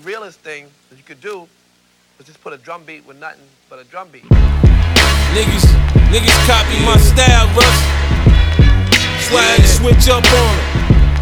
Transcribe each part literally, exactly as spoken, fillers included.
realest thing that you could do was just put a drum beat with nothing but a drum beat. Niggas, niggas copy my style, Russ. That's why I had to switch up on them.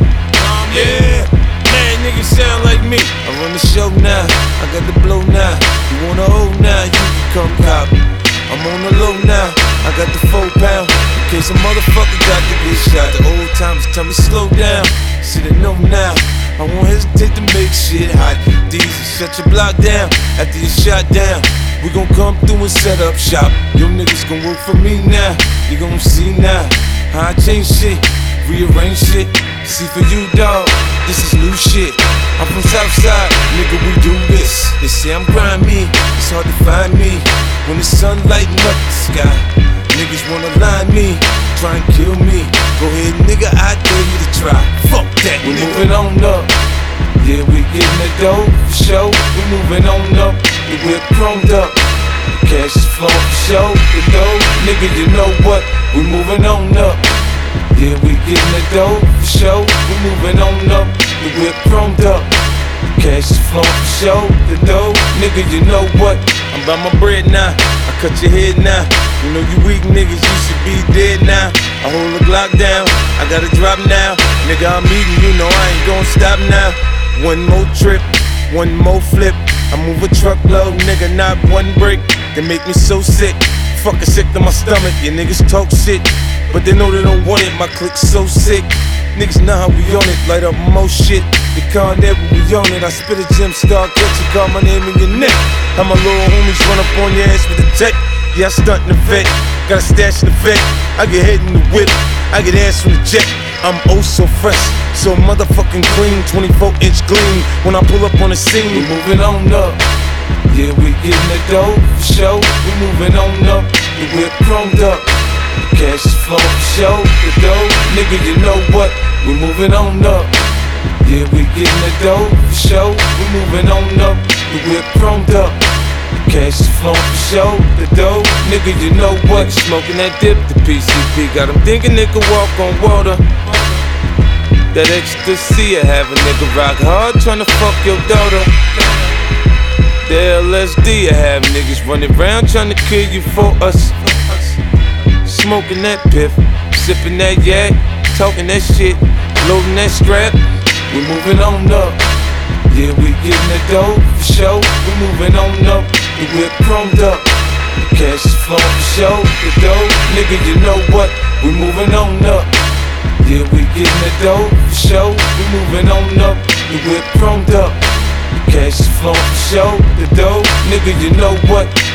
Um, yeah, man, niggas sound like me. I run the show now, I got the blow now. You wanna hold now, you can come copy. I'm on the low now, I got the four pound. In case a motherfucker got to get shot. The old timers tell me slow down, see they know now. I won't hesitate to make shit hot. These shut your block down after you shot down. We gon' come through and set up shop. Yo niggas gon' work for me now. You gon' see now how I change shit, rearrange shit. See for you, dawg, this is new shit. I'm from Southside, nigga, we do this. They say I'm grimy, it's hard to find me. When the sun lightin' up the sky, niggas wanna line me, try and kill me. Go ahead, nigga, I dare you to try. Fuck that, we moving on up. Yeah, we getting the dough for show. We moving on up, the whip chromed up. The cash is flowing for show. The dough, nigga, you know what? We moving on up. Yeah, we getting the dough for show. We moving on up, the whip chromed up. The cash is flowing for show. The dough, nigga, you know what? I'm by my bread now. I cut your head now. You know you weak niggas, you should be dead now. I hold the Glock down, I gotta drop now. Nigga, I'm eating, you know I ain't gon' stop now. One more trip, one more flip. I move a truckload, nigga, not one break. They make me so sick, fucking sick to my stomach. Yeah, niggas talk shit, but they know they don't want it. My clique's so sick, niggas know how we on it. Light up most shit, the car never we on it. I spit a gem star, catch you, call my name in your neck. How my little homies run up on your ass with a tech. Yeah, I stunt in the vet, got a stash in the vet. I get head in the whip, I get ass from the jet. I'm oh so fresh, so motherfucking clean, twenty-four inch gleam. When I pull up on the scene, we moving on up. Yeah, we getting the dough for show. We moving on up, the whip chromed up. The cash is flowing for show. The dough, nigga, you know what? We moving on up. Yeah, we getting the dough for show. We moving on up, the whip chromed up. Cash is flowing for show, the dough, nigga, you know what? Smoking that dip, the P C P got him thinking nigga walk on water. That ecstasy, I have a nigga rock hard tryna fuck your daughter. The L S D, I have niggas running around tryna kill you for us. Smoking that piff, sipping that yak, talking that shit, loading that strap. We moving on up. Yeah, we getting the dough for show. We moving on up, the whip chromed up. The cash is flowing for show. The dough, nigga, you know what? We moving on up. Yeah, we getting the dough for show. We moving on up, the whip chromed up. The cash is flowing for show. The dough, nigga, you know what?